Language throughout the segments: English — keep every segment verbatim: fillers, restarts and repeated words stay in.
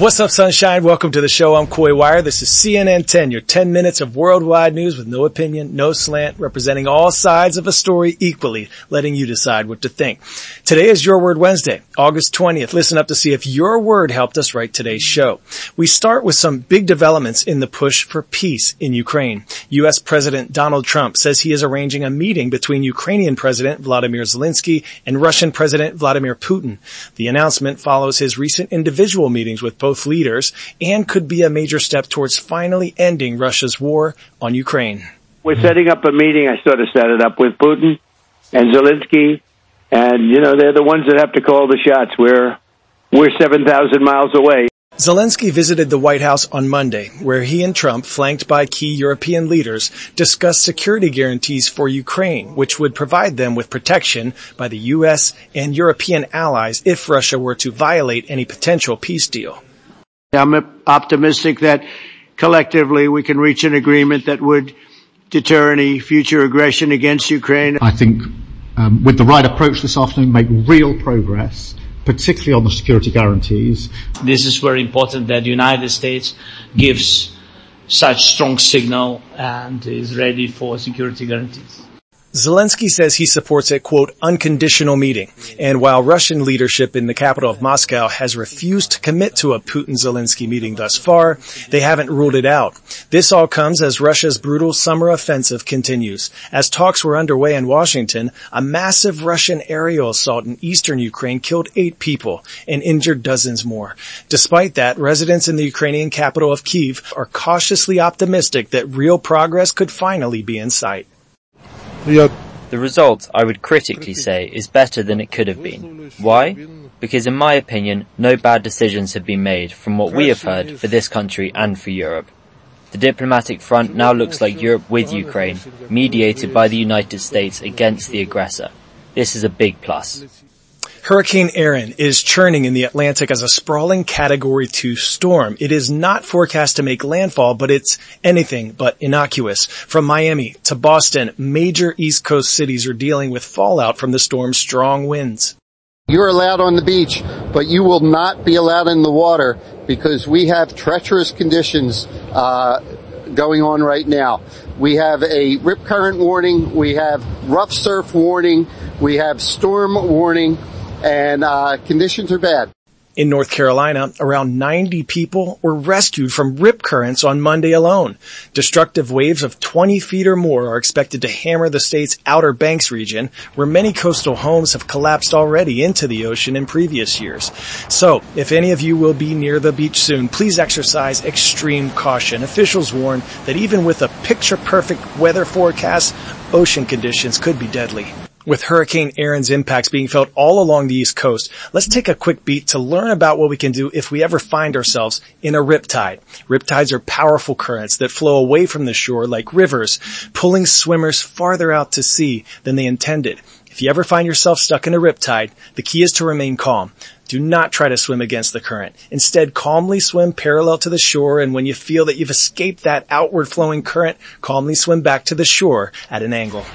What's up, sunshine? Welcome to the show. I'm Coy Wire. This is C N N ten, your ten minutes of worldwide news with no opinion, no slant, representing all sides of a story equally, letting you decide what to think. Today is Your Word Wednesday, August twentieth. Listen up to see if your word helped us write today's show. We start with some big developments in the push for peace in Ukraine. U S President Donald Trump says he is arranging a meeting between Ukrainian President Vladimir Zelensky and Russian President Vladimir Putin. The announcement follows his recent individual meetings with both leaders and could be a major step towards finally ending Russia's war on Ukraine. We're setting up a meeting. I sort of set it up with Putin and Zelensky, and, you know, they're the ones that have to call the shots. We're, we're seven thousand miles away. Zelensky visited the White House on Monday, where he and Trump, flanked by key European leaders, discussed security guarantees for Ukraine, which would provide them with protection by the U S and European allies if Russia were to violate any potential peace deal. I'm optimistic that collectively we can reach an agreement that would deter any future aggression against Ukraine. I think um, with the right approach this afternoon, make real progress, particularly on the security guarantees. This is very important that the United States gives such strong signal and is ready for security guarantees. Zelensky says he supports a, quote, unconditional meeting. And while Russian leadership in the capital of Moscow has refused to commit to a Putin-Zelensky meeting thus far, they haven't ruled it out. This all comes as Russia's brutal summer offensive continues. As talks were underway in Washington, a massive Russian aerial assault in eastern Ukraine killed eight people and injured dozens more. Despite that, residents in the Ukrainian capital of Kyiv are cautiously optimistic that real progress could finally be in sight. The result, I would critically say, is better than it could have been. Why? Because in my opinion, no bad decisions have been made from what we have heard for this country and for Europe. The diplomatic front now looks like Europe with Ukraine, mediated by the United States against the aggressor. This is a big plus. Hurricane Erin is churning in the Atlantic as a sprawling Category two storm. It is not forecast to make landfall, but it's anything but innocuous. From Miami to Boston, major East Coast cities are dealing with fallout from the storm's strong winds. You're allowed on the beach, but you will not be allowed in the water because we have treacherous conditions uh going on right now. We have a rip current warning, we have rough surf warning, we have storm warning, and uh conditions are bad. In North Carolina, around ninety people were rescued from rip currents on Monday alone. Destructive waves of twenty feet or more are expected to hammer the state's Outer Banks region, where many coastal homes have collapsed already into the ocean in previous years. So, if any of you will be near the beach soon, please exercise extreme caution. Officials warn that even with a picture-perfect weather forecast, ocean conditions could be deadly. With Hurricane Erin's impacts being felt all along the East Coast, let's take a quick beat to learn about what we can do if we ever find ourselves in a riptide. Riptides are powerful currents that flow away from the shore like rivers, pulling swimmers farther out to sea than they intended. If you ever find yourself stuck in a riptide, the key is to remain calm. Do not try to swim against the current. Instead, calmly swim parallel to the shore, and when you feel that you've escaped that outward flowing current, calmly swim back to the shore at an angle.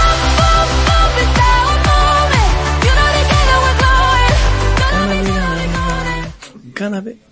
Gonna be.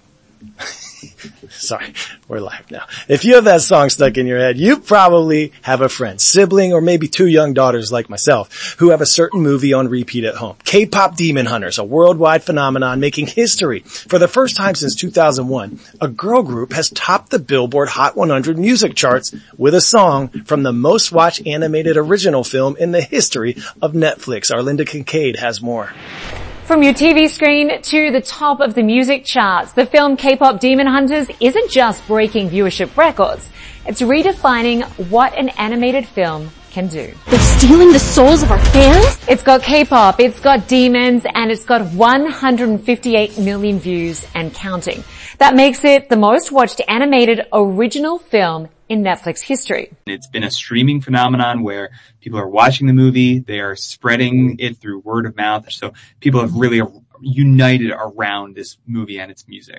Sorry, we're live now. If you have that song stuck in your head, you probably have a friend, sibling, or maybe two young daughters like myself who have a certain movie on repeat at home. K-pop Demon Hunters, a worldwide phenomenon making history. For the first time since two thousand one, a girl group has topped the Billboard Hot one hundred music charts with a song from the most watched animated original film in the history of Netflix. Arlinda Kincaid has more. From your T V screen to the top of the music charts, the film K-pop Demon Hunters isn't just breaking viewership records. It's redefining what an animated film can do. They're stealing the souls of our fans? It's got K-pop, it's got demons, and it's got one hundred fifty-eight million views and counting. That makes it the most watched animated original film in Netflix history. It's been a streaming phenomenon where people are watching the movie, they are spreading it through word of mouth, so people have really united around this movie and its music.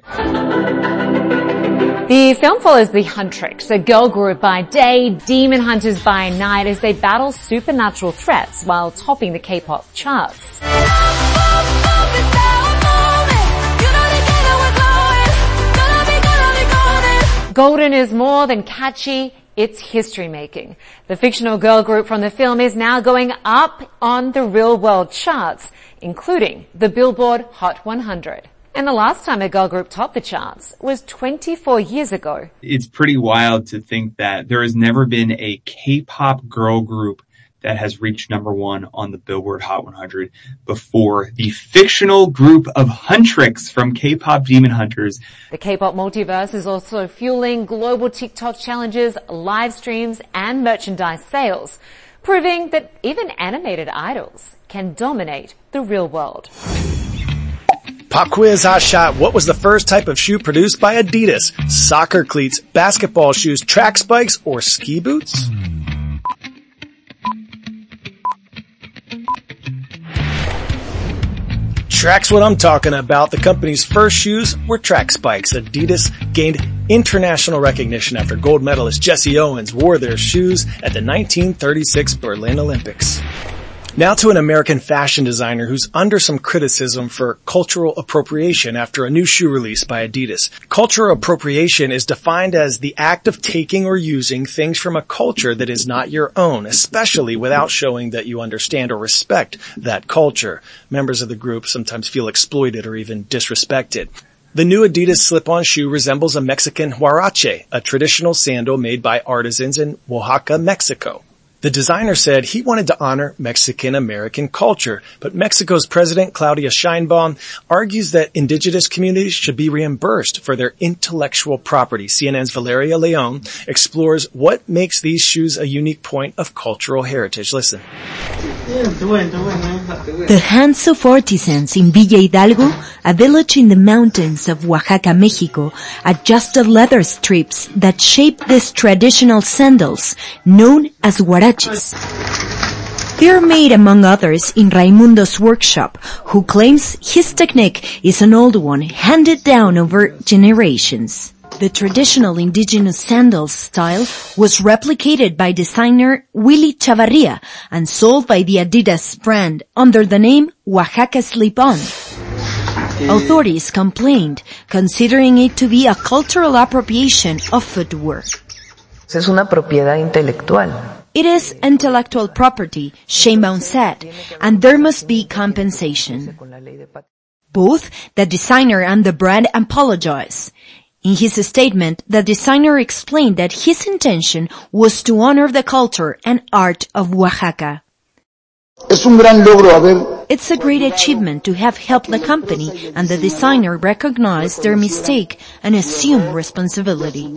The film follows the Huntrix, a girl group by day, demon hunters by night, as they battle supernatural threats while topping the K-pop charts. Golden is more than catchy, it's history making. The fictional girl group from the film is now going up on the real world charts, including the Billboard Hot one hundred. And the last time a girl group topped the charts was twenty-four years ago. It's pretty wild to think that there has never been a K-pop girl group that has reached number one on the Billboard Hot one hundred before the fictional group of Huntrix from K-pop Demon Hunters. The K-pop multiverse is also fueling global TikTok challenges, live streams, and merchandise sales, proving that even animated idols can dominate the real world. Pop quiz, hot shot. What was the first type of shoe produced by Adidas? Soccer cleats, basketball shoes, track spikes, or ski boots? Track's what I'm talking about. The company's first shoes were track spikes. Adidas gained international recognition after gold medalist Jesse Owens wore their shoes at the nineteen thirty-six Berlin Olympics. Now to an American fashion designer who's under some criticism for cultural appropriation after a new shoe release by Adidas. Cultural appropriation is defined as the act of taking or using things from a culture that is not your own, especially without showing that you understand or respect that culture. Members of the group sometimes feel exploited or even disrespected. The new Adidas slip-on shoe resembles a Mexican huarache, a traditional sandal made by artisans in Oaxaca, Mexico. The designer said he wanted to honor Mexican-American culture, but Mexico's President Claudia Sheinbaum argues that indigenous communities should be reimbursed for their intellectual property. C N N's Valeria Leon explores what makes these shoes a unique point of cultural heritage. Listen. The hands of artisans in Villa Hidalgo, a village in the mountains of Oaxaca, Mexico, adjusted leather strips that shape these traditional sandals, known as huaraches. They are made, among others, in Raimundo's workshop, who claims his technique is an old one handed down over generations. The traditional indigenous sandals style was replicated by designer Willy Chavarria and sold by the Adidas brand under the name Oaxaca Slip-On. Authorities complained, considering it to be a cultural appropriation of footwear. Es una propiedad intelectual. It is intellectual property, Sheinbaum said, and there must be compensation. Both the designer and the brand apologize. In his statement, the designer explained that his intention was to honor the culture and art of Oaxaca. It's a great achievement to have helped the company and the designer recognize their mistake and assume responsibility.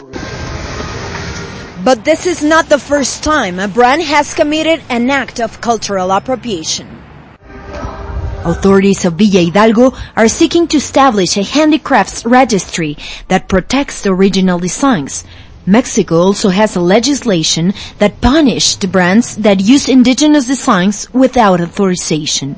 But this is not the first time a brand has committed an act of cultural appropriation. Authorities of Villa Hidalgo are seeking to establish a handicrafts registry that protects the original designs. Mexico also has a legislation that punishes the brands that use indigenous designs without authorization.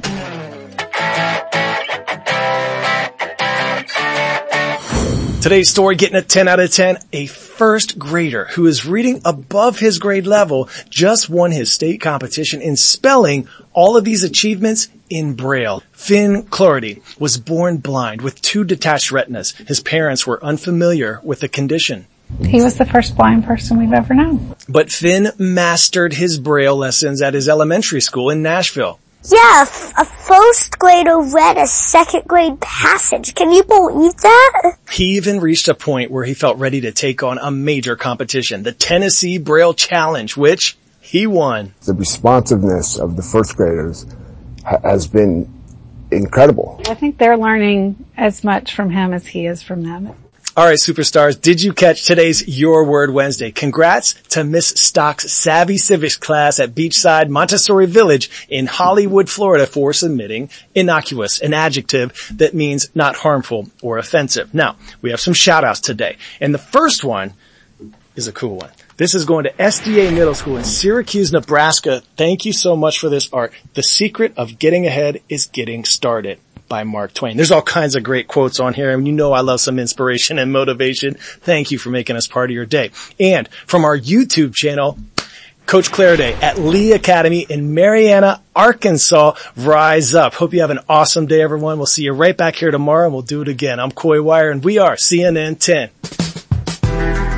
Today's story getting a ten out of ten. A first grader who is reading above his grade level just won his state competition in spelling all of these achievements in Braille. Finn Clordy was born blind with two detached retinas. His parents were unfamiliar with the condition. He was the first blind person we've ever known. But Finn mastered his Braille lessons at his elementary school in Nashville. Yeah, a first grader read a second grade passage. Can you believe that? He even reached a point where he felt ready to take on a major competition, the Tennessee Braille Challenge, which he won. The responsiveness of the first graders ha- has been incredible. I think they're learning as much from him as he is from them. All right, superstars, did you catch today's Your Word Wednesday? Congrats to Miss Stock's Savvy Civics class at Beachside Montessori Village in Hollywood, Florida for submitting innocuous, an adjective that means not harmful or offensive. Now, we have some shout outs today. And the first one is a cool one. This is going to S D A Middle School in Syracuse, Nebraska. Thank you so much for this art. The secret of getting ahead is getting started. By Mark Twain. There's all kinds of great quotes on here, and you know I love some inspiration and motivation. Thank you for making us part of your day. And from our YouTube channel, Coach Claraday at Lee Academy in Marianna, Arkansas, rise up. Hope you have an awesome day, everyone. We'll see you right back here tomorrow, and we'll do it again. I'm Coy Wire, and we are C N N ten. Bye.